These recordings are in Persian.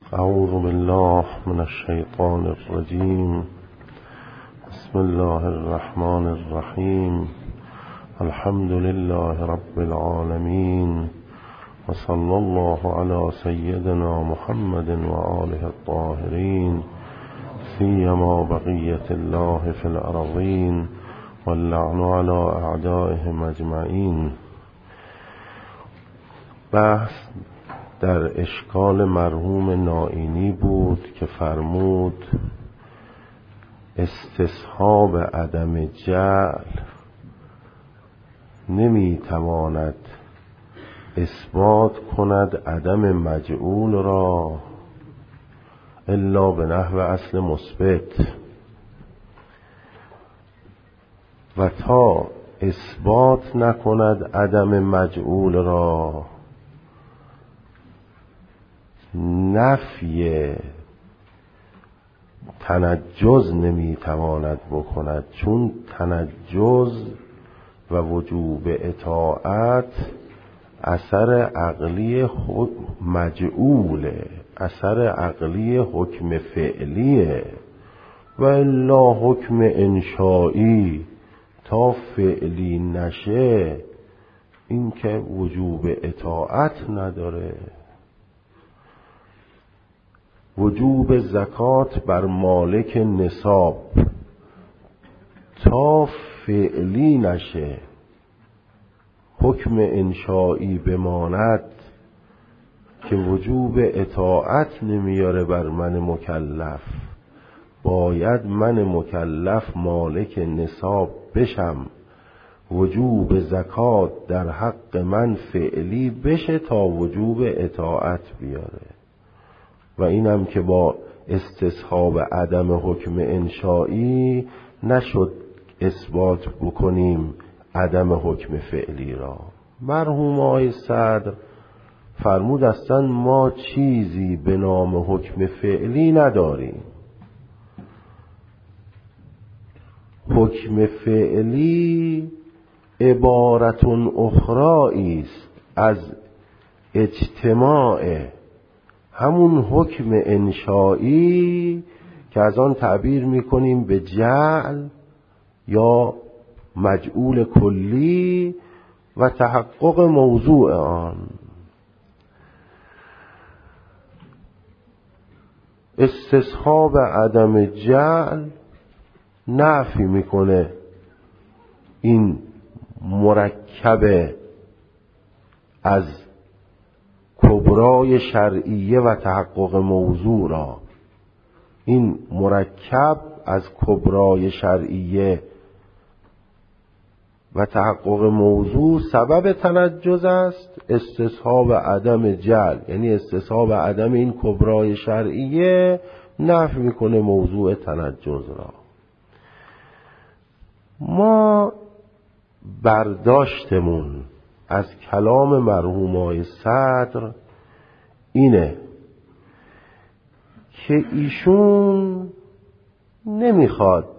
اعوذ بالله من الشیطان الرجیم. بسم الله الرحمن الرحیم. الحمد لله رب العالمین و صلی الله علی سیدنا محمد و آله الطاهرین، سیما بقیة الله فی الارضین واللعن علی اعدائهم اجمعین. بحث در اشکال مرحوم نائینی بود که فرمود استصحاب عدم جعل نمیتواند اثبات کند عدم مجعول را الا به نحو اصل مثبت، و تا اثبات نکند عدم مجعول را نفی تنجز نمیتواند بکند، چون تنجز و وجوب اطاعت اثر عقلی مجعوله، اثر عقلی حکم فعلیه، و الا حکم انشائی تا فعلی نشه این که وجوب اطاعت نداره. وجوب زکات بر مالک نصاب تا فعلی نشه حکم انشائی بماند که وجوب اطاعت نمیاره بر من مکلف، باید من مکلف مالک نصاب بشم، وجوب زکات در حق من فعلی بشه تا وجوب اطاعت بیاره. و اینم که با استصحاب عدم حکم انشائی نشد اثبات بکنیم عدم حکم فعلی را. مرحوم آقای صدر فرمود اصلا ما چیزی به نام حکم فعلی نداریم. حکم فعلی عبارت اخرى است از اجتماع همون حکم انشائی که از آن تعبیر میکنیم به جعل یا مجعول کلی و تحقق موضوع آن. استصحاب عدم جعل نفی میکنه این مرکب از کبرای شرعیه و تحقق موضوع را. این مرکب از کبرای شرعیه و تحقق موضوع سبب تنجز است. استصحاب عدم جعل یعنی استصحاب عدم این کبرای شرعیه نفی میکنه موضوع تنجز را. ما برداشتمون از کلام مرحوم آقای صدر اینه که ایشون نمیخواد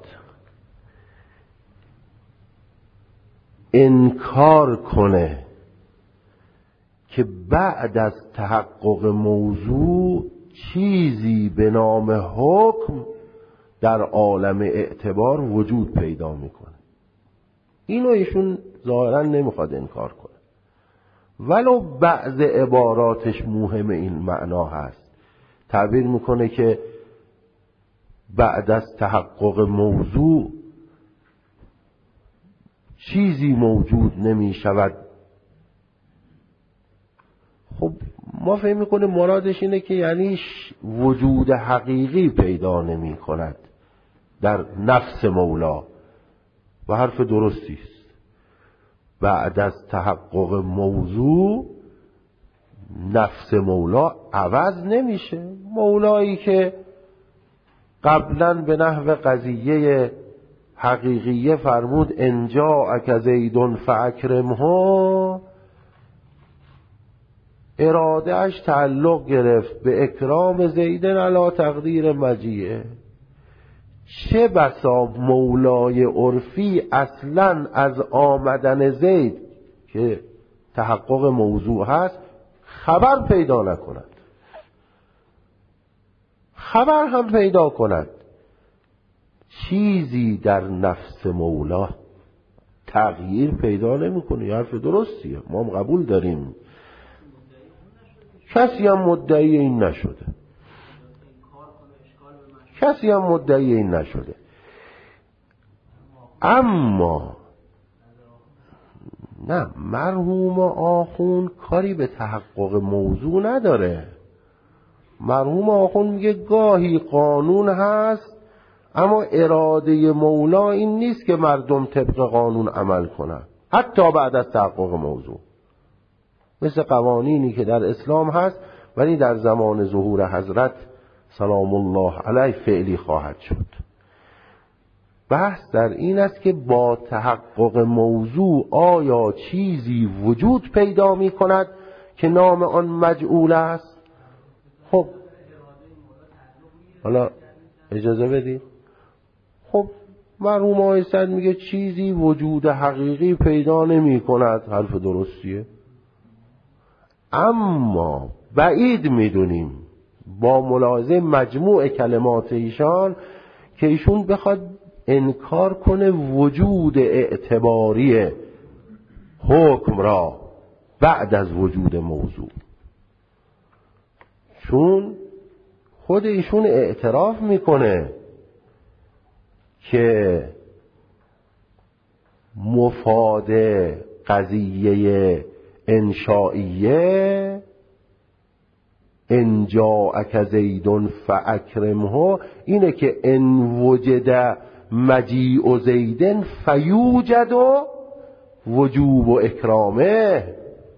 انکار کنه که بعد از تحقق موضوع چیزی به نام حکم در عالم اعتبار وجود پیدا میکنه. اینو ایشون ظاهرا نمیخواد انکار کنه، ولو بعض عباراتش مهم این معنا هست. تعبیر میکنه که بعد از تحقق موضوع چیزی موجود نمی شود. خب ما فهم میکنه مرادش اینه که یعنی وجود حقیقی پیدا نمی کند در نفس مولا، و حرف درستی است. بعد از تحقق موضوع نفس مولا عوض نمیشه. مولایی که قبلا به نحو قضیه حقیقیه فرمود ان جاءک زید فاکرمه، اراده اش تعلق گرفت به اکرام زید علی تقدیر مجیئه. چه بسا مولای عرفی اصلا از آمدن زید که تحقق موضوع هست خبر پیدا نکند. خبر هم پیدا کند چیزی در نفس مولا تغییر پیدا نمیکنه. یه حرف درستیه، ما هم قبول داریم، کسی هم مدعی این نشده، کسی هم مدعی این نشده. اما نه، مرحوم آخوند کاری به تحقق موضوع نداره. مرحوم آخوند میگه گاهی قانون هست اما اراده مولا این نیست که مردم طبق قانون عمل کنن حتی بعد از تحقق موضوع، مثل قوانینی که در اسلام هست ولی در زمان ظهور حضرت سلام الله علیه فعلی خواهد شد. بحث در این است که با تحقق موضوع آیا چیزی وجود پیدا می کند که نام آن مجعول است؟ خب حالا اجازه بدید. خب مرحوم آقای سعد میگه چیزی وجود حقیقی پیدا نمی کند، حرف درستیه. اما بعید میدونیم با ملاحظه مجموع کلمات ایشان که ایشون بخواد انکار کنه وجود اعتباری حکم را بعد از وجود موضوع، چون خود ایشون اعتراف میکنه که مفاد قضیه انشائیه ان جاءک زید فاکرمه اینه که ان وجد مجیء زید فیوجد وجوب اکرامه.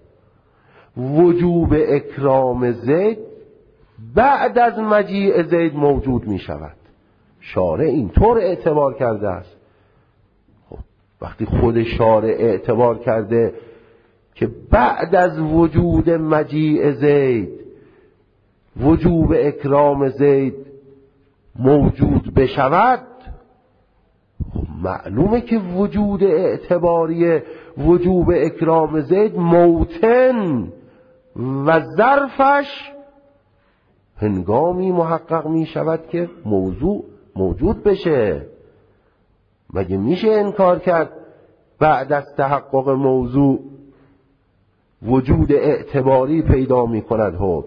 وجوب اکرام زید بعد از مجیء زید موجود می شود. شارع اینطور اعتبار کرده است. خب وقتی خود شارع اعتبار کرده که بعد از وجود مجیء زید وجوب اکرام زید موجود بشود، خب معلومه که وجود اعتباری وجوب اکرام زید موتن و ظرفش هنگامی محقق می شود که موضوع موجود بشه. مگه میشه انکار کرد بعد از تحقق موضوع وجود اعتباری پیدا می کند حکم؟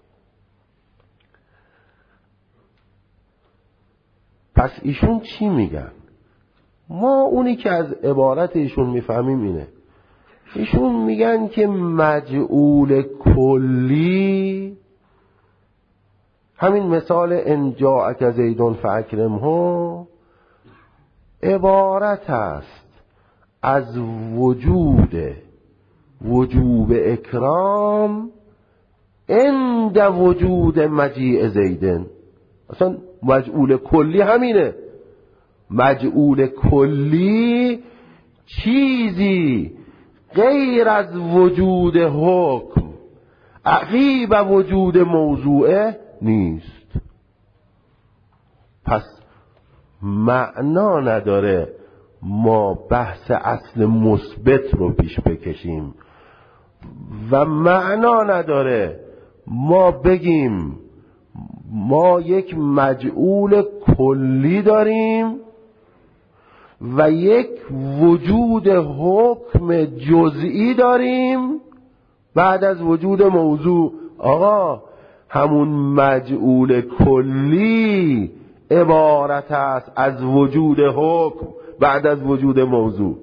پس ایشون چی میگن؟ ما اونی که از عبارت ایشون میفهمیم اینه، ایشون میگن که مجعول کلی، همین مثال ان جاءک زید فاکرمه، عبارت است از وجوب اکرام عند وجود مجیء زیدن. اصلا مجعول کلی همینه. مجعول کلی چیزی غیر از وجود حکم عقیب وجود موضوعه نیست. پس معنا نداره ما بحث اصل مثبت رو پیش بکشیم و معنا نداره ما بگیم ما یک مجعول کلی داریم و یک وجود حکم جزئی داریم بعد از وجود موضوع. آقا همون مجعول کلی عبارت است از وجود حکم بعد از وجود موضوع،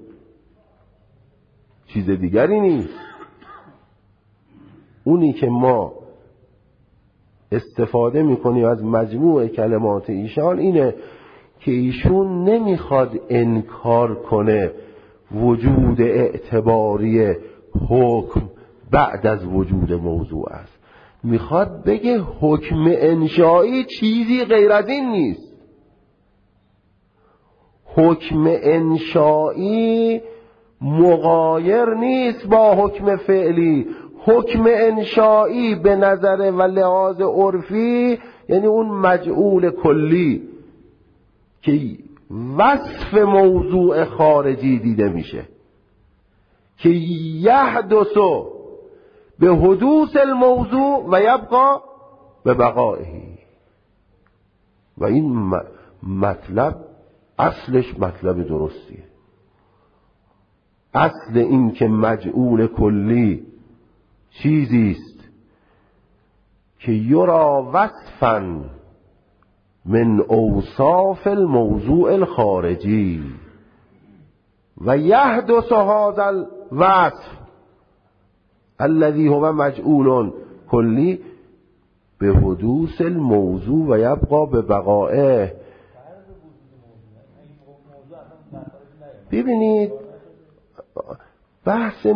چیز دیگری نیست. اونی که ما استفاده میکنیم از مجموع کلمات ایشان اینه که ایشون نمیخواد انکار کنه وجود اعتباری حکم بعد از وجود موضوع است، میخواد بگه حکم انشایی چیزی غیر از این نیست. حکم انشایی مغایر نیست با حکم فعلی. حکم انشایی به نظر و لحاظ عرفی یعنی اون مجعول کلی که وصف موضوع خارجی دیده میشه که یحدث به حدوث الموضوع و یبقى به بقائه. و این مطلب اصلش مطلب درستیه. اصل این که مجعول کلی چیزیست که یرا وصفا من اوصاف الموضوع الخارجی و یحدث هذا الوصف الذي هو مجعول کلی به حدوث الموضوع و یبقى به بقائه. ببینید بحث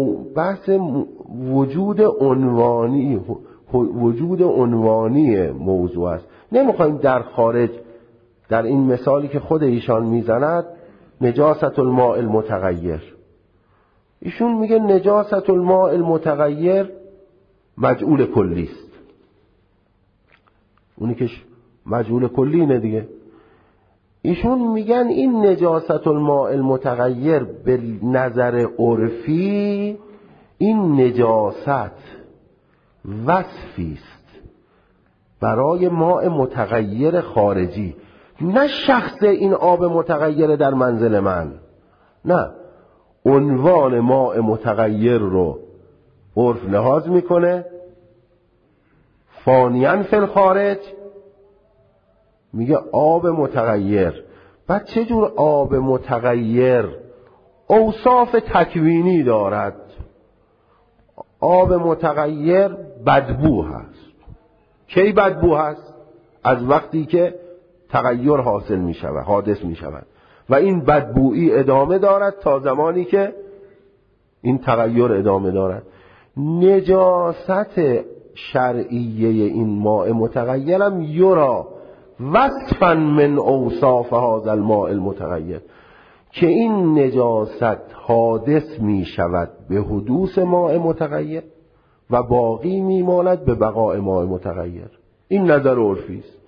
وجود عنوانی موضوع است. نمیخوایم در خارج، در این مثالی که خود ایشان میزند نجاست الماء المتغیر، ایشون میگه نجاست الماء المتغیر مجعول کلی است. اونی که مجعول کلی اینه دیگه. ایشون میگن این نجاست الماء المتغیر به نظر عرفی این نجاست وصفی است برای ماء متغیر خارجی، نه شخص این آب متغیر در منزل من، نه، عنوان ماء متغیر رو عرف لحاظ میکنه فانیاً فی الخارج، میگه آب متغیر. بعد چه جور آب متغیر؟ اوصاف تکوینی دارد. آب متغیر بدبو هست. کی بدبو هست؟ از وقتی که تغییر حاصل می شود، حادث می شود و این بدبویی ادامه دارد تا زمانی که این تغییر ادامه دارد. نجاست شرعیه این ماء متغیرم یرا وصفا من اوصاف هذا الماء المتغیر، که این نجاست حادث می شود به حدوث ماء متغیر و باقی می ماند به بقاء ماء متغیر. این نظر عرفی است.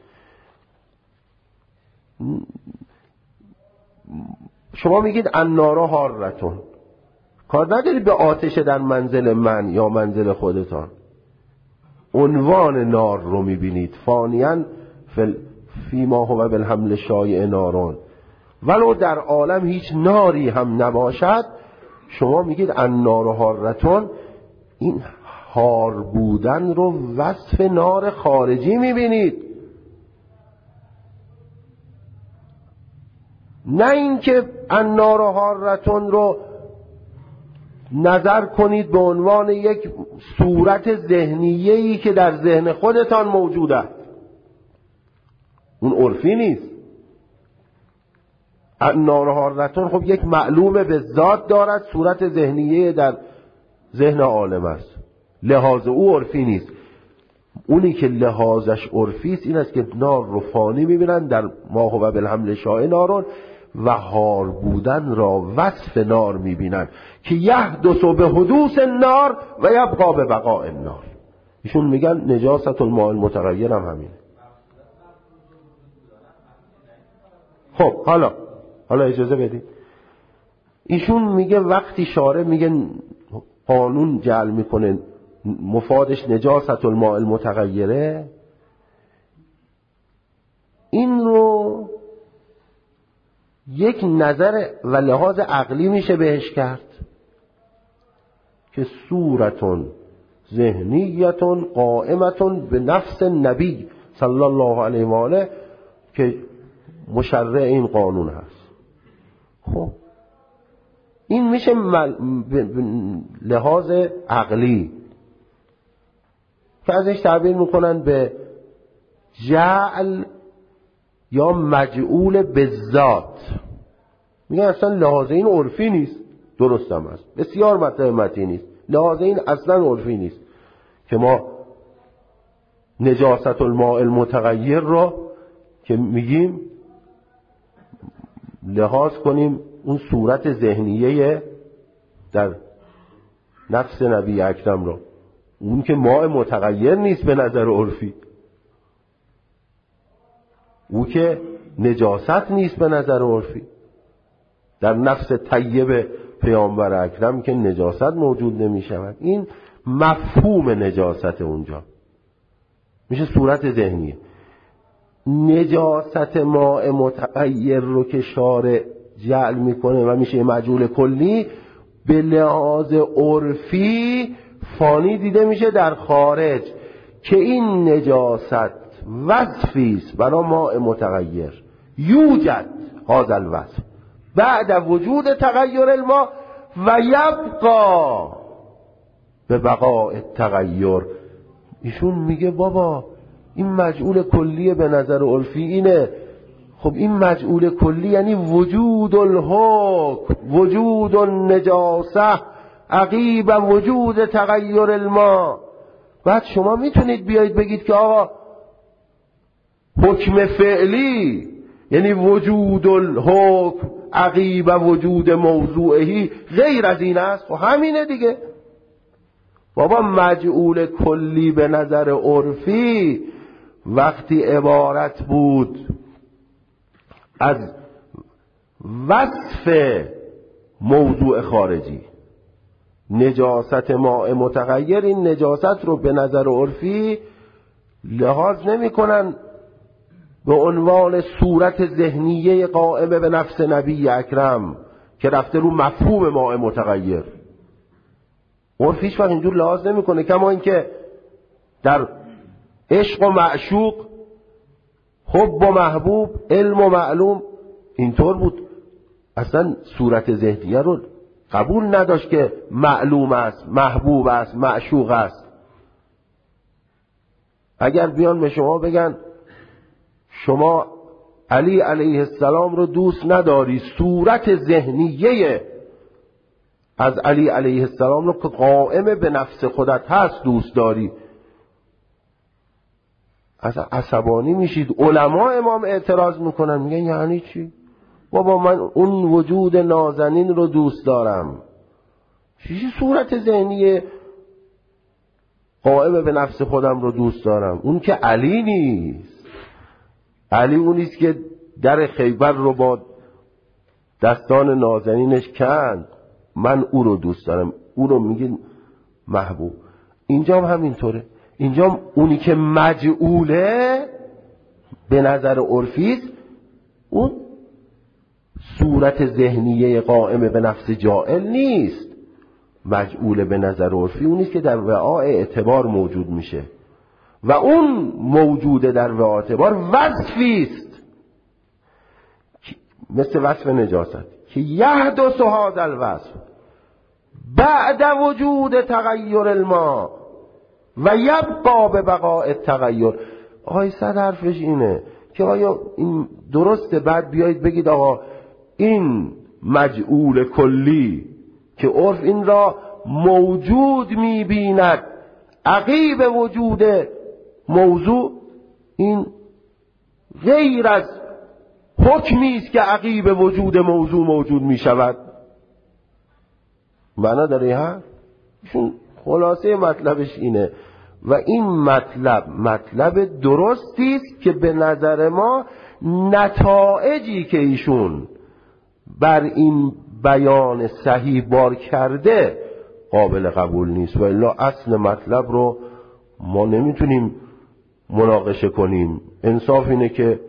شما میگید النار حارتون، کار ندارید به آتش در منزل من یا منزل خودتان. عنوان نار رو میبینید فانیاً فیما هو بالحمل شایع نارون، ولو در عالم هیچ ناری هم نباشد شما میگید النار حارتون، این حار بودن رو وصف نار خارجی میبینید، نه اینکه النار حارتون رو نظر کنید به عنوان یک صورت ذهنیه‌ای که در ذهن خودتان موجوده. اون عرفی نیست. النار حارتون خب یک معلوم به ذات دارد، صورت ذهنیه در ذهن عالم است، لحاظ او عرفی نیست. اونی که لحاظش عرفی است این است که نار رو فانی میبینن در ما هو بالحمل شایع نارون و حار بودن را وصف نار میبینن که یحدث به حدوث النار و یبقى به بقاء النار. ایشون میگن نجاست الماء المتغیر هم همینه. خب حالا اجازه بدید. ایشون میگه وقتی شارع میگه قانون جعل میکنه مفادش نجاست الماء المتغیره، این رو یک نظر و لحاظ عقلی میشه بهش کرد که صورتون ذهنیتون قائمتون به نفس نبی صلی الله علیه و آله که مشرع این قانون هست. خب این میشه لحاظ عقلی که ازش تعبیر میکنن به جعل یا مجعول بالذات. میگن اصلا لحاظ این عرفی نیست. درست هم است، بسیار مطلب متینی نیست. لحاظ این اصلا عرفی نیست که ما نجاست الماء المتغیر رو که میگیم لحاظ کنیم اون صورت ذهنیه در نفس نبی اکرم رو، اون که ماء متغیر نیست به نظر عرفی، او که نجاست نیست به نظر عرفی. در نفس طیب پیامبر اکرم که نجاست موجود نمی شود. این مفهوم نجاست اونجا میشه صورت ذهنیه. نجاست ماء متغیر رو که شارع جعل میکنه و میشه مجعول کلی، به لحاظ عرفی فانی دیده میشه در خارج که این نجاست وصفی است برای ماء متغیر، یوجد هذا الوصف بعد وجود تغییر الماء و یبقا به بقاء التغیر. ایشون میگه بابا این مجعول کلیه به نظر عرفی اینه. خب این مجعول کلی یعنی وجود الحکم، وجود النجاسه عقیب وجود تغییر الماء. بعد شما میتونید بیایید بگید که آقا حکم فعلی یعنی وجود الحکم عقیب وجود موضوعهی غیر از این است. خب همینه دیگه بابا. مجعول کلی به نظر عرفی وقتی عبارت بود از وصف موضوع خارجی، نجاست ماء متغیر، این نجاست رو به نظر عرفی لحاظ نمی کنن به عنوان صورت ذهنیه قائمه به نفس نبی اکرم که رفته رو مفهوم ماء متغیر. عرف هیچ وقت اینجور لحاظ نمی کنه. کما اینکه در عشق و معشوق، حب و محبوب، علم و معلوم اینطور بود، اصلا صورت ذهنیه رو قبول نداشت که معلوم است، محبوب است، معشوق است. اگر بیان به شما بگن شما علی علیه السلام رو دوست نداری، صورت ذهنیه از علی علیه السلام رو که قائم به نفس خودت هست دوست داری، اصلا عصبانی میشید. علما امام اعتراض میکنن، میگن یعنی چی؟ بابا من اون وجود نازنین رو دوست دارم. چی صورت ذهنی قائم به نفس خودم رو دوست دارم؟ اون که علی نیست. علی اونیست که در خیبر رو با دستان نازنینش کند. من او رو دوست دارم، او رو میگه محبوب. اینجا هم همینطوره. اینجا اونی که مجعوله به نظر عرفی اون صورت ذهنیه قائمه به نفس جائل نیست. مجعول به نظر عرفی اونیست که در وعاء اعتبار موجود میشه و اون موجود در وعاء اعتبار وصفی است، مثل وصف نجاست که یحدث هذا الوصف بعد وجود تغییر الماء و یبقا به بقاء التغیر. آقای صد حرفش اینه که آیا این درسته؟ بعد بیایید بگید آقا این مجعول کلی که عرف این را موجود میبیند عقیب وجود موضوع، این غیر از حکمی است که عقیب وجود موضوع موجود میشود. معنا داره ها؟ چون خلاصه مطلبش اینه و این مطلب درستی است که به نظر ما نتایجی که ایشون بر این بیان صحیح بار کرده قابل قبول نیست. و الا اصل مطلب رو ما نمیتونیم مناقشه کنیم. انصاف اینه که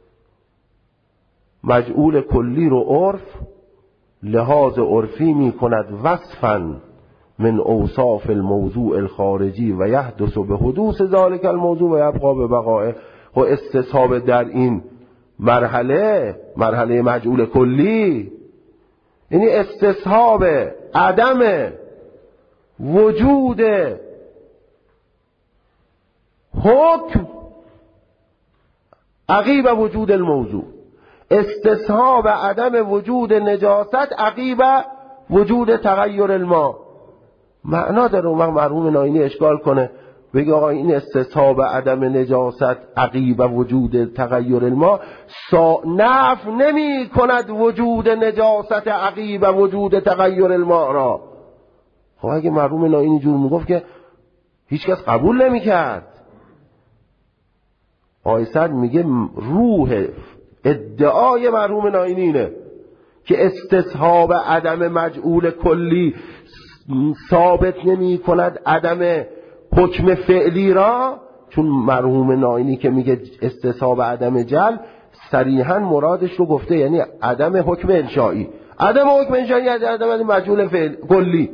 مجعول کلی رو عرف لحاظ عرفی می کند وصفاً من اوصاف الموضوع الخارجی و یحدث به حدوث ذلك الموضوع و یبقا به بقائه. و استصحاب در این مرحله مجعول کلی یعنی استصحاب عدم وجود حکم عقیب وجود الموضوع، استصحاب عدم وجود نجاست عقیب وجود تغییر الماء. معنا داره اون وقت مرحوم ناینی اشکال کنه بگه آقا این استصحاب عدم نجاست عقیب وجود تغییر الماء نف نمی کند وجود نجاست عقیب وجود تغییر الماء را. خب اگه مرحوم ناینی جور میگفت که هیچ کس قبول نمی کرد. آیسد میگه روح ادعای مرحوم ناینی اینه که استصحاب عدم مجعول کلی ثابت نمی کند عدم حکم فعلی را، چون مرحوم ناینی که میگه استصحاب عدم جل صریحا مرادش رو گفته، یعنی عدم حکم انشایی. عدم حکم انشایی یعنی عدم مجهول فعل کلی.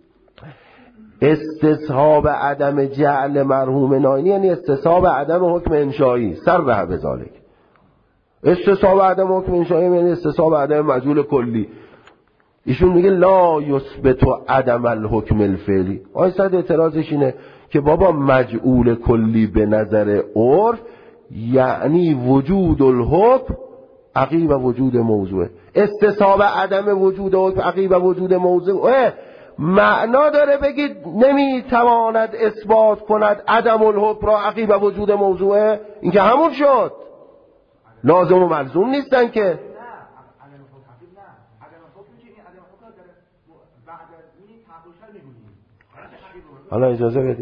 استصحاب عدم جعل مرحوم ناینی یعنی استصحاب عدم حکم انشایی. سر به ذالک. استصحاب عدم حکم انشایی یعنی استصحاب عدم مجهول کلی. ایشون میگه لا یثبت عدم الحکم الفعلی. آیسد اعتراضش اینه که بابا مجعول کلی به نظر عرف یعنی وجود الحکم عقیب وجود موضوع. استصحاب عدم وجود حکم عقیب وجود موضوع معنا داره بگید نمیتواند اثبات کند عدم الحکم را عقیب وجود موضوع. این که همون شد، لازم و ملزوم نیستن که. حالا اجازه بدید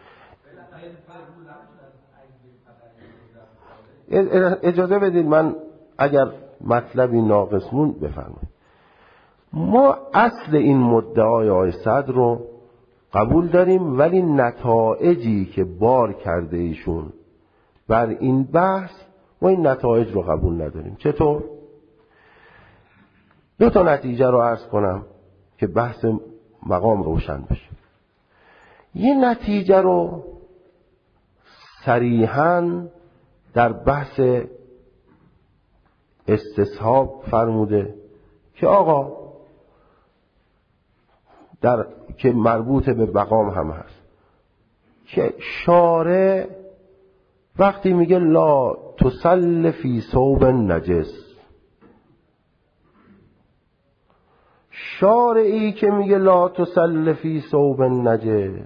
من اگر مطلبی ناقص مون بفرمایید. ما اصل این مدعای آقای صدر رو قبول داریم، ولی نتایجی که بار کرده ایشون بر این بحث ما این نتایج رو قبول نداریم. چطور؟ دو تا نتیجه رو عرض کنم که بحث مقام روشن بشه. یه نتیجه رو صریحاً در بحث استصحاب فرموده که آقا که مربوط به مقام هم هست که شارع وقتی میگه لا تصل فی ثوب نجس، شارعی که میگه لا تصل فی ثوب نجس،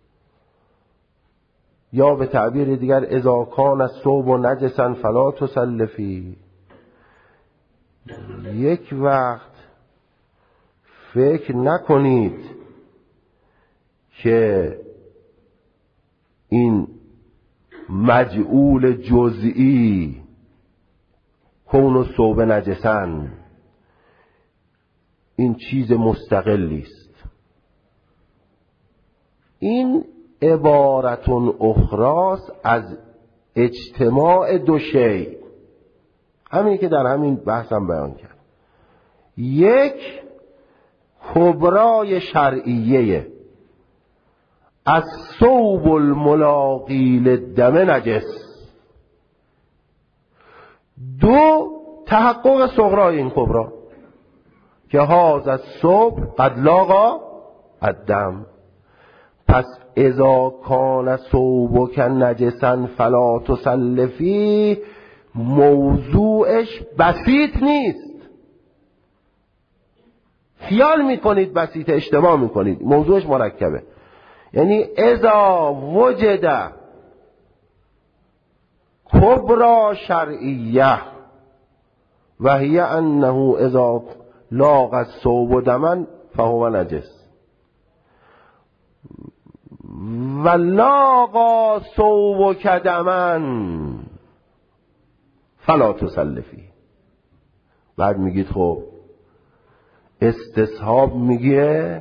یا به تعبیر دیگر اذا کان الثوب نجسا فلا تصل فی، یک وقت فکر نکنید که این مجعول جزئی کون الثوب نجسا این چیز مستقلی است. این عبارت اخراست از اجتماع دو شیء، همین که در همین بحثم بیان کرد. یک کبرای شرعیه از ثوب الملاقی للدم نجس، دو تحقق صغرای این کبرا که هاذا الثوب قد لاقی الدم. پس اذا کان ثوبک نجسا فلا تصل فیه موضوعش بسیط نیست. خیال میکنید بسیط، اشتباه میکنید، موضوعش مرکبه. یعنی اذا وجد کبرا شرعیه و هی انه اذا لاق الثوب دما فهو نجس و لاقا ثوبک دما فلا تصل فیه. بعد میگید خب استصحاب میگه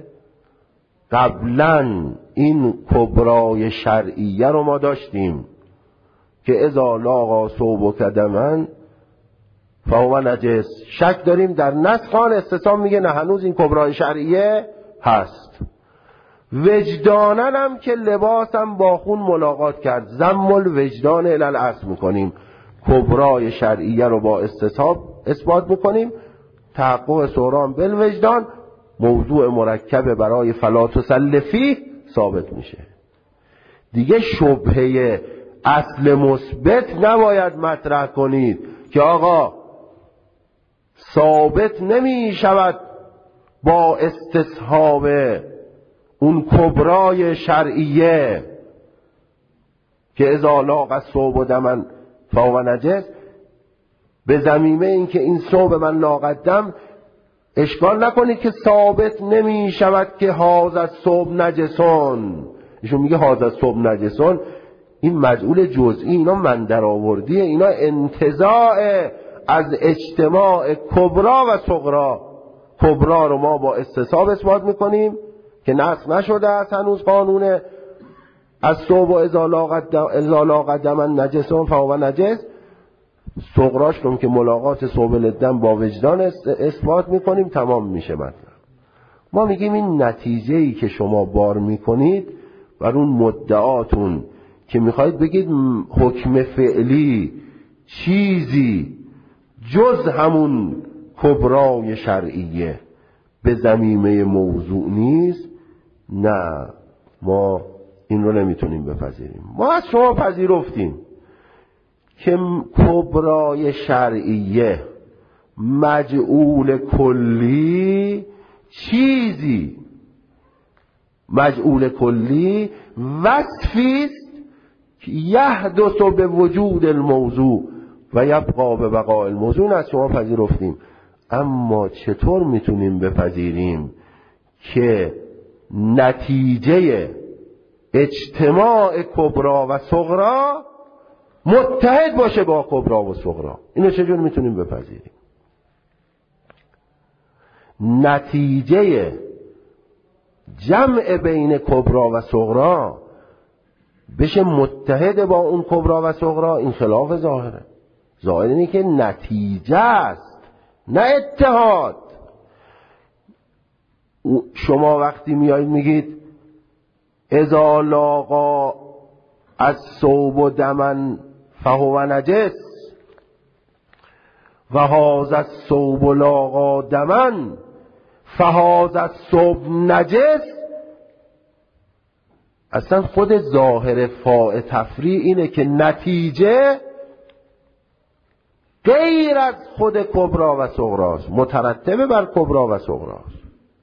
قبلا این کبرای شرعیه رو ما داشتیم که اذا لاقا ثوبک دما فهو نجس. شک داریم در نسخ آن استصحاب میگه نه هنوز این کبرای شرعیه هست. وجدانن هم که لباسم با خون ملاقات کرد، ضم الوجدان الی الاصل میکنیم، کبرای شرعیه رو با استصحاب اثبات میکنیم، تحقق صغرا بالوجدان موضوع مرکب برای فلا تصل فیه ثابت میشه. دیگه شبهه اصل مثبت نباید مطرح کنید که آقا ثابت نمی شود با استصحاب اون کبرای شرعیه که اذا لاق الثوب دما فهو نجس. به ضمیمه این که این ثوب من لاقدم اشکال نکنید که ثابت نمی شود که هاذا الثوب نجسون. ایشون میگه هاذا الثوب نجسون، این مجعول جزئی، اینا من در آوردیه، اینا انتزاع از اجتماع کبرا و صغرا. کبرا رو ما با استصحاب اثبات میکنیم که نسخ نشده است هنوز قانون از صوب و اذا لاقت دمن نجسون فهو نجس، صغراش کن که ملاقات صوب للدم با وجدان اثبات میکنیم، تمام میشه مطلب. ما میگیم این نتیجه‌ای که شما بار میکنید بر اون مدعاتون که میخواید بگید حکم فعلی چیزی جز همون کبرای شرعیه به ضمیمه موضوع نیست، نه، ما این رو نمیتونیم بپذیریم. ما از شما پذیرفتیم که کبرای شرعیه مجعول کلی چیزی، مجعول کلی وصفیست که یحدث به وجود الموضوع و یبقا به بقاء الموضوع. از شما پذیرفتیم، اما چطور میتونیم بپذیریم که نتیجه اجتماع کبرا و صغرا متحد باشه با کبرا و صغرا؟ اینو چجور میتونیم بپذیریم؟ نتیجه جمع بین کبرا و صغرا بشه متحد با اون کبرا و صغرا، این خلاف ظاهره. ظاهر اینه که نتیجه است، نه اتحاد. شما وقتی میایید میگید اذا لاقا از صوب و دمن فهو نجس و هذا الصوب لاقا دمن فهذا الصوب نجس، اصلا خود ظاهر فاء تفریع اینه که نتیجه غیر از خود کبرا و صغراست، مترتبه بر کبرا و صغراست.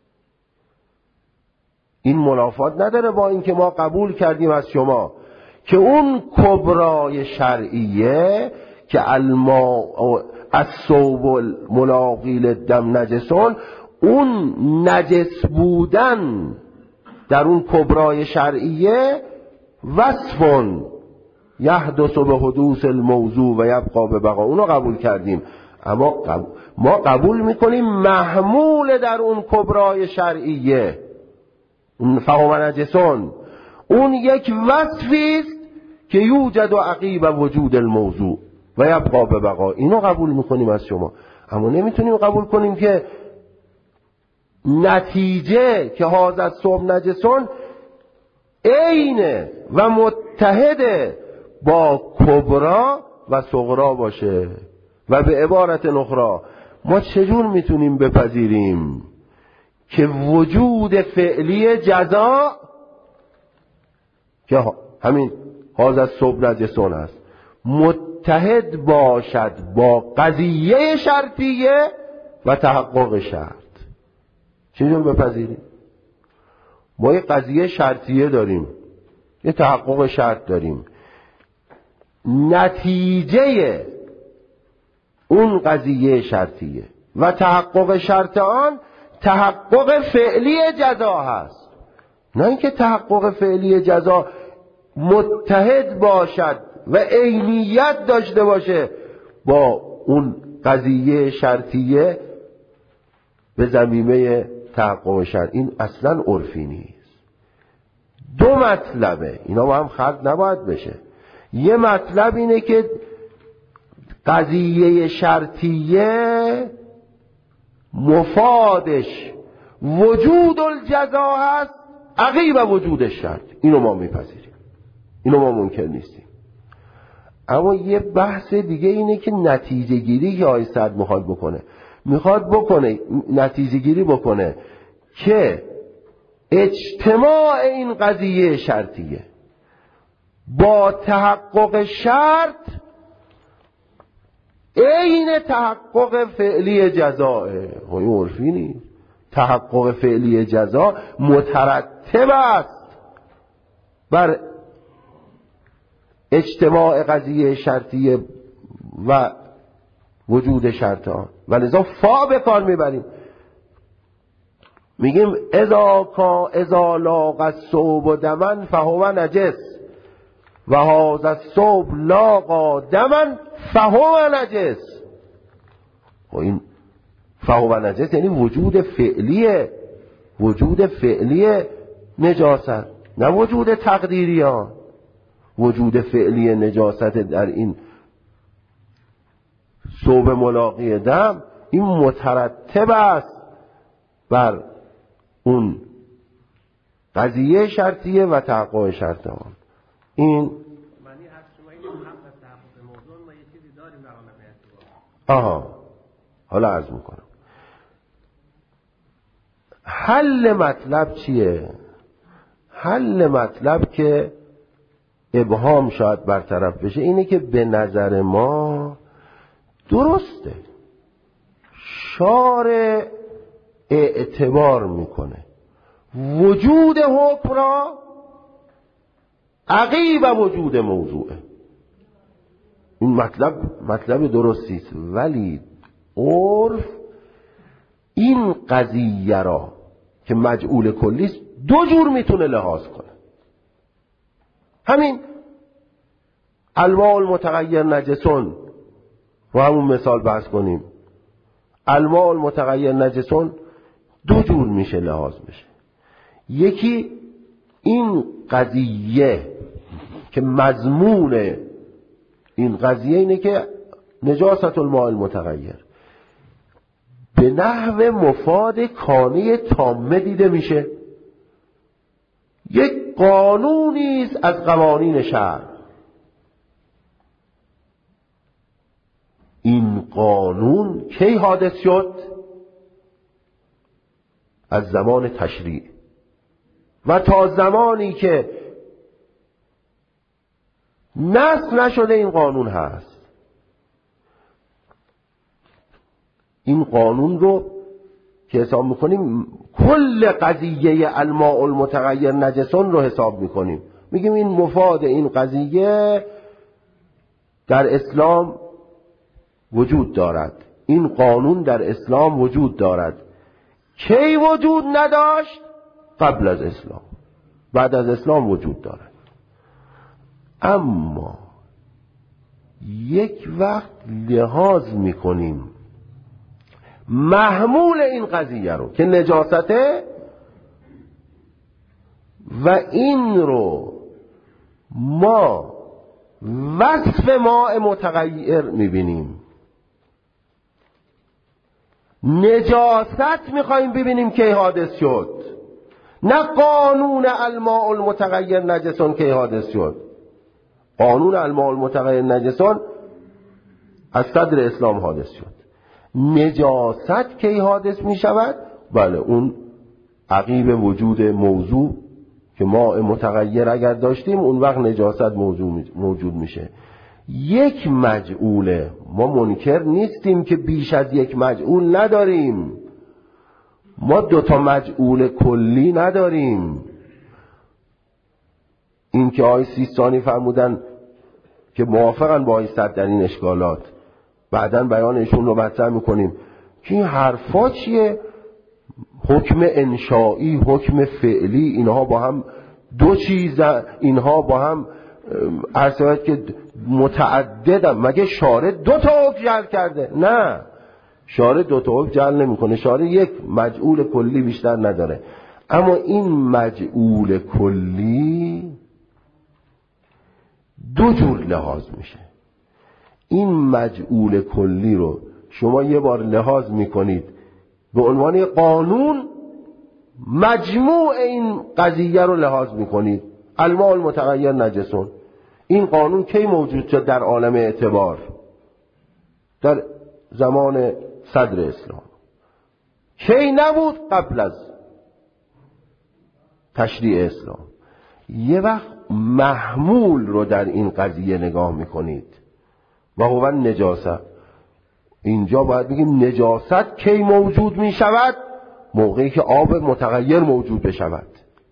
این منافات نداره با اینکه ما قبول کردیم از شما که اون کبرای شرعیه که از صوب ملاقی للدم نجسون، اون نجس بودن در اون کبرای شرعیه وصفون یحدث به حدوث الموضوع و یبقا به بقا، اونو قبول کردیم. اما ما قبول میکنیم محمول در اون کبرای شرعیه فهو نجسون، اون یک وصفی است که یوجد و عقیب وجود الموضوع و یبقا به بقا، اینو قبول میکنیم از شما. اما نمیتونیم قبول کنیم که نتیجه که هذا الصوب نجسون عین و متحد با کبرا و صغرا باشه. و به عبارت اخرى ما چجور میتونیم بپذیریم که وجود فعلی جزا که همین هذا الصوب نجسون است متحد باشد با قضیه شرطیه و تحقق شرط؟ چجور بپذیریم؟ ما یه قضیه شرطیه داریم، یه تحقق شرط داریم، نتیجه اون قضیه شرطیه و تحقق شرط آن تحقق فعلی جزا هست، نه اینکه تحقق فعلی جزا متحد باشد و عینیت داشته باشه با اون قضیه شرطیه به ضمیمه تحقق شرط. این اصلا عرفی نیست. دو مطلبه، اینا با هم خلط نباید بشه. یه مطلب اینه که قضیه شرطیه مفادش وجود الجزا هست عقیب وجود شرط، اینو ما میپذیریم، اینو ما منکر نیستیم. اما یه بحث دیگه اینه که نتیجه گیری که آقای سعد میخواد بکنه نتیجه گیری بکنه که اجتماع این قضیه شرطیه با تحقق شرط عین تحقق فعلی جزاه. این عرفی نیست. تحقق فعلی جزا مترتب است بر اجتماع قضیه شرطیه و وجود شرط آن، و لذا فا به کار میبریم، میگیم اذا لاق الصوب دمن فهو نجس و هذا الصوب لاقا دمن فهو نجس. و این فهو نجس یعنی وجود فعلی نجاست. نه وجود تقدیری ها. وجود فعلی نجاست در این ثوب ملاقی دم این مترتب است بر اون قضیه شرطیه و تحقق شرط آن. این معنی هست شما این هم از تحقق موضوع ما یه چیزی داریم در آن به اعتبار. حالا عرض میکنم حل مطلب چیه؟ حل مطلب که ابهام شاید برطرف بشه اینه که به نظر ما درسته شارع اعتبار میکنه وجود حکم را عقیب وجود موضوعه. این مطلب درستی است، ولی عرف این قضیه را که مجعول کلی است دو جور میتونه لحاظ کنه. همین الماء المتغیر نجسون و همون مثال بحث کنیم. الماء المتغیر نجسون دو جور میشه لحاظ بشه. یکی این قضیه که مضمون این قضیه اینه که نجاست الماء المتغیر به نحو مفاد کانه تامه دیده میشه، یک قانونی است از قوانین شرع. این قانون کی حادث شد؟ از زمان تشریع و تا زمانی که نسخ نشده این قانون هست. این قانون رو که حساب میکنیم کل قضیه الماء المتغیر نجسون رو حساب میکنیم، میگیم این مفاد این قضیه در اسلام وجود دارد، این قانون در اسلام وجود دارد. کی وجود نداشت؟ قبل از اسلام. بعد از اسلام وجود دارد. اما یک وقت لحاظ میکنیم محمول این قضیه رو که نجاسته و این رو ما وصف ماء متغیر میبینیم، نجاست میخوایم ببینیم کی حادث شد، نه قانون الماء المتغیر نجسون کی حادث شد. قانون الماء المتغیر نجسون از صدر اسلام حادث شد. نجاست کی حادث می شود؟ بله اون عقیب وجود موضوع که ماء متغیر اگر داشتیم اون وقت نجاست موجود میشه. یک مجعوله، ما منکر نیستیم که بیش از یک مجعول نداریم، ما دوتا مجعول کلی نداریم. این که آقای سیستانی فرمودن که موافقن با آقای صدر در این اشکالات، بعداً بیانشون رو مطرح میکنیم که این حرفا چیه؟ حکم انشائی، حکم فعلی، اینها با هم دو چیز، اینها با هم عرض که متعددن. مگه شارع دو تا حکم جعل کرده؟ نه، شارع دو تا حکم جعل نمیکنه، شارع یک مجعول کلی بیشتر نداره. اما این مجعول کلی دو جور لحاظ میشه. این مجعول کلی رو شما یه بار لحاظ میکنید به عنوان قانون، مجموع این قضیه رو لحاظ میکنید. الماء المتغیر نجسون، این قانون کی موجود شد در عالم اعتبار؟ در زمان صدر اسلام. کی نبود؟ قبل از تشریع اسلام. یه وقت محمول رو در این قضیه نگاه میکنید و هو نجاست. اینجا باید بگیم نجاست کی موجود می شود؟ موقعی که آب متغیر موجود بشود.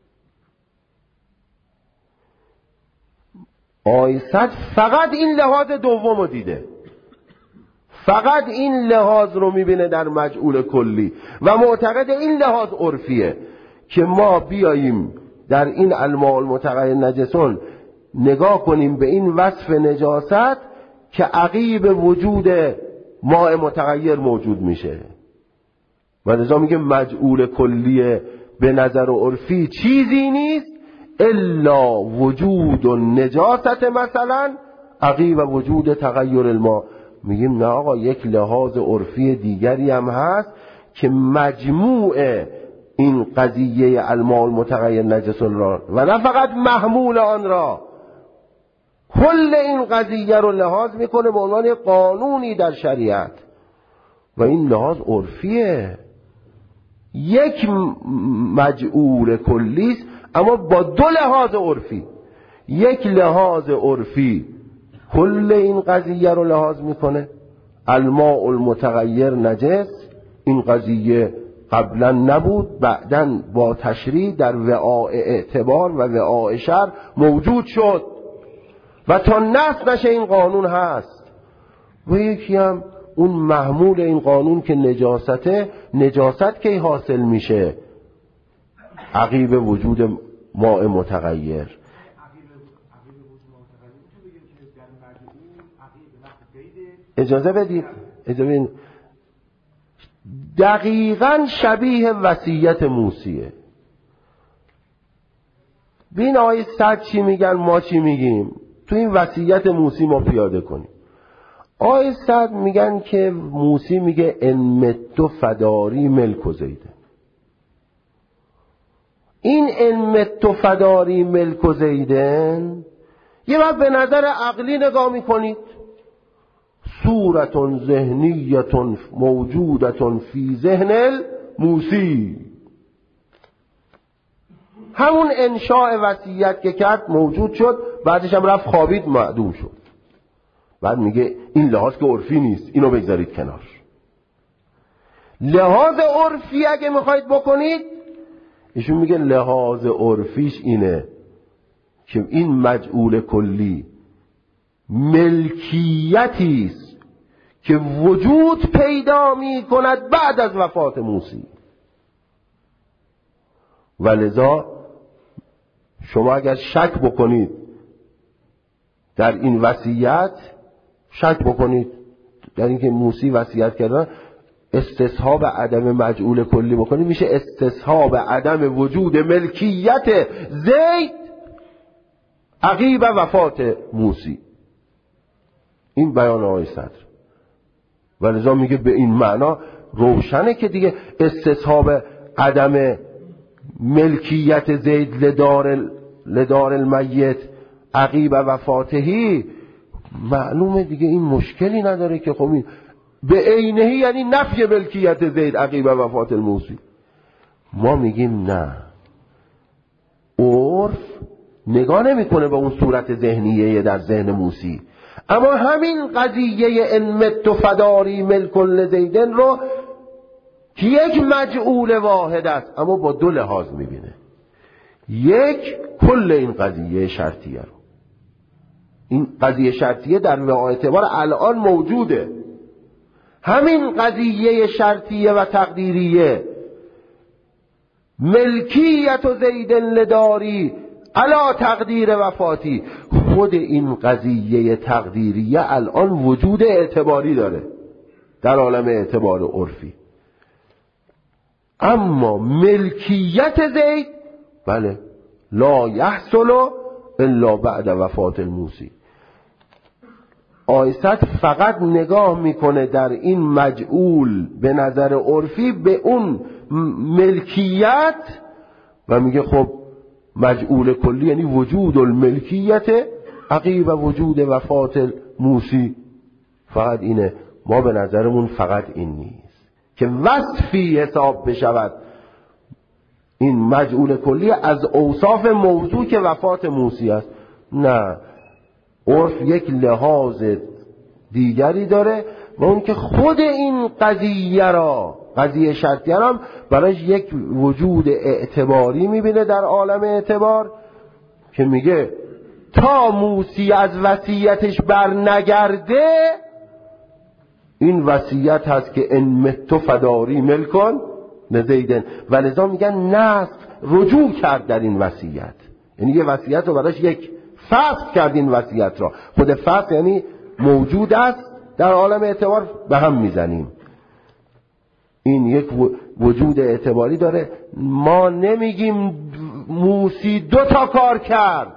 آیست فقط این لحاظ دوم رو دیده، فقط این لحاظ رو میبینه در مجعول کلی و معتقد این لحاظ عرفیه که ما بیاییم در این الماء المتغیر نجسون نگاه کنیم به این وصف نجاست که عقیب وجود ماء متغیر موجود میشه. و لذا میگه مجعول کلیه به نظر عرفی چیزی نیست الا وجود نجاست مثلا عقیب وجود تغییر الماء. میگیم نه آقا، یک لحاظ عرفی دیگری هم هست که مجموع این قضیه الماء المتغیر نجس را و نه فقط محمول آن را، کل این قضیه رو لحاظ میکنه به عنوان قانونی در شریعت و این لحاظ عرفیه. یک مجعول کلیست اما با دو لحاظ عرفی. یک لحاظ عرفی کل این قضیه رو لحاظ میکنه، الماء المتغیر نجس، این قضیه قبلا نبود، بعدن با تشریع در وعاء اعتبار و وعاء شرع موجود شد و تا نسخ نشه این قانون هست. و یکی هم اون محمول این قانون که نجاسته، نجاست کی حاصل میشه؟ عقیب وجود ماء متغیر. اجازه بدید، دقیقاً شبیه وصیت موسیه. بین آقای صد چی میگن ما چی میگیم، تو این وصیت موسی ما پیاده کنیم. آقای صد میگن که موسی میگه ان مت فداری ملک زیده. این ان مت فداری ملک زیدن یه وقت به نظر عقلی نگاه میکنید، صورت ذهنیت موجودت فی ذهن موسی، همون انشاء وصیت که کرد موجود شد، بعدش هم رفت خوابید معدوم شد. بعد میگه این لحاظ که عرفی نیست، اینو بگذارید کنار. لحاظ عرفی اگه میخواید بکنید، ایشون میگه لحاظ عرفیش اینه که این مجعول کلی ملکیتی است که وجود پیدا میکند بعد از وفات موسی. ولذا شما اگر شک بکنید در این وصیت، شک بکنید در اینکه موسی وصیت کرده، استصحاب عدم مجعول کلی بکنید، میشه استصحاب عدم وجود ملکیت زید عقیب وفات موسی. این بیان آقای صدر. ولذا میگه به این معنا روشنه که دیگه استصحاب عدم ملکیت زید لدار المیت عقیب وفاتهی معلومه دیگه، این مشکلی نداره که خب این به عینهی یعنی نفی ملکیت زید عقیب وفات الموسی. ما میگیم نه، عرف نگاه نمیکنه به اون صورت ذهنیه در ذهن موسی، اما همین قضیه ان مت فداری ملک لزیدن رو که یک مجعول واحد است اما با دو لحاظ میبینه. یک، کل این قضیه شرطیه رو، این قضیه شرطیه در اعتبار الان موجوده، همین قضیه شرطیه و تقدیریه ملکیت و زید لداری علا تقدیر وفاتی، خود این قضیه تقدیریه الان وجود اعتباری داره در عالم اعتبار عرفی، اما ملکیت زید بله لا یحصل الا بعد وفات الموسی. آیست فقط نگاه میکنه در این مجعول به نظر عرفی به اون ملکیت و میگه خب مجعول کلی یعنی وجود الملکیت عقیب وجود وفات موسی. فقط اینه، ما به نظرمون فقط این نیست که وصفی حساب بشود این مجعول کلی از اوصاف موضوع که وفات موسی است. نه، عرف یک لحاظ دیگری داره و اون که خود این قضیه را، قضیه شرطیه را برایش یک وجود اعتباری میبینه در عالم اعتبار که میگه تا موسی از وصیتش بر نگرده این وصیت هست که ان مت فداری ملکن لزیدن. ولذا میگن نسخ رجوع کرد در این وصیت، یعنی یه وصیت رو براش یک فسخ کرد. این وصیت را خود فسخ یعنی موجود است در عالم اعتبار به هم میزنیم. این یک وجود اعتباری داره. ما نمیگیم موسی 2 تا کار کرد،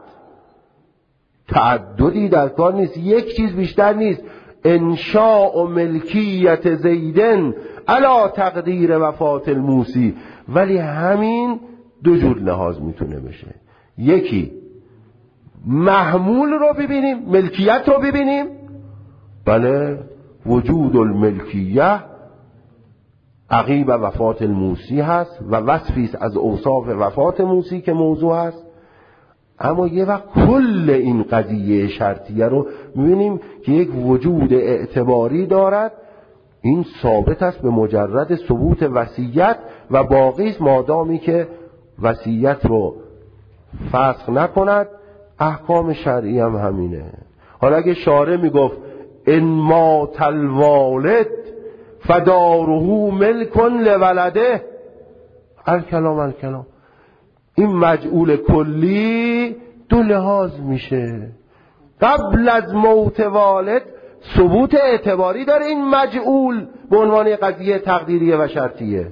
تعددی در کار نیست، یک چیز بیشتر نیست. انشاء و ملکیت زیدن علی تقدیر وفات الموسی. ولی همین 2 جور لحاظ میتونه بشه. یکی محمول رو ببینیم، ملکیت رو ببینیم، بله وجود الملکیه عقیب وفات الموسی هست و وصفی است از اوصاف وفات موسی که موضوع هست. اما یه وقت کل این قضیه شرطیه رو می‌بینیم که یک وجود اعتباری دارد. این ثابت است به مجرد ثبوت وصیت و باقی است مادامی که وصیت رو فسخ نکند. احکام شرعی هم همینه. حالا اگه شارع میگفت ان مات الوالد فداره ملک لولده، الکلام این مجعول کلی 2 لحاظ میشه. قبل از موت والد ثبوت اعتباری داره این مجعول به عنوان قضیه تقدیریه و شرطیه.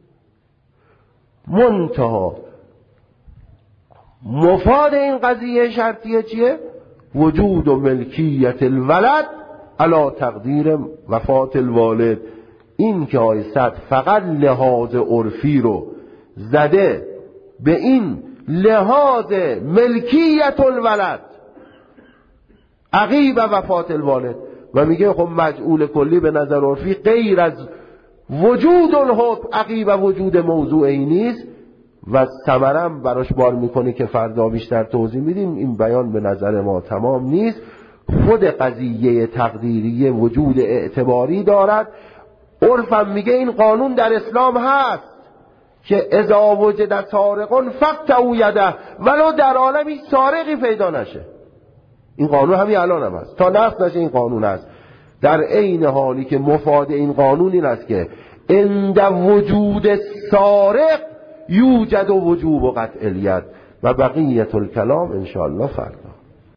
منتها مفاد این قضیه شرطیه چیه؟ وجود و ملکیت الولد علی تقدیر وفات الوالد. این که آیست فقط لحاظ عرفی رو زده به این لحاظ ملکیت الولد عقیب وفات الوالد و میگه خب مجعول کلی به نظر عرفی غیر از وجود الحکم عقیب وجود موضوعی نیست و ثمرم براش بار میکنه که فردا بیشتر توضیح میدیم. این بیان به نظر ما تمام نیست. خود قضیه تقدیری وجود اعتباری دارد. عرفم میگه این قانون در اسلام هست که اذا وجد سارق فقطعوا یده، ولو در عالم هیچ سارقی پیدا نشه. این قانون همین الان هم هست، تا نسخ نشه این قانون هست. در عین حالی که مفاد این قانون این است که عند وجود سارق یوجد وجوب قطع الید و بقیت الکلام انشاءالله فردا.